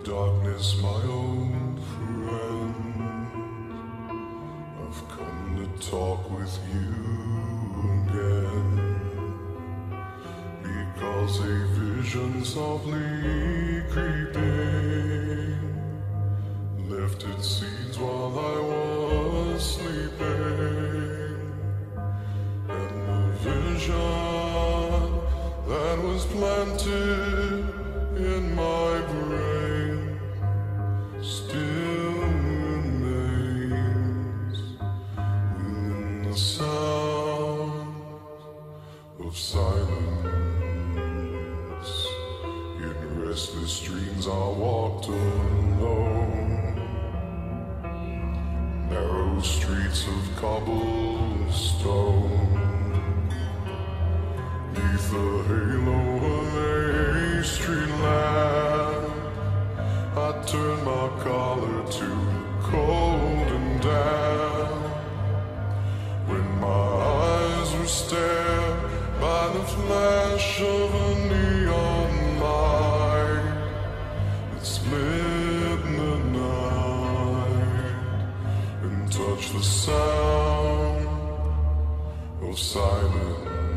Darkness, my old friend, I've come to talk with you again, because a vision softly creeping left its seeds while I was sleeping, and the vision that was planted in my brain still remains within the sound of silence. In restless dreams I walked alone, narrow streets of cobblestone, neath the halo of a street lamp. I turned my collar to cold and damp, when my eyes were stared by the flash of a neon light that split the night and touched the sound of silence.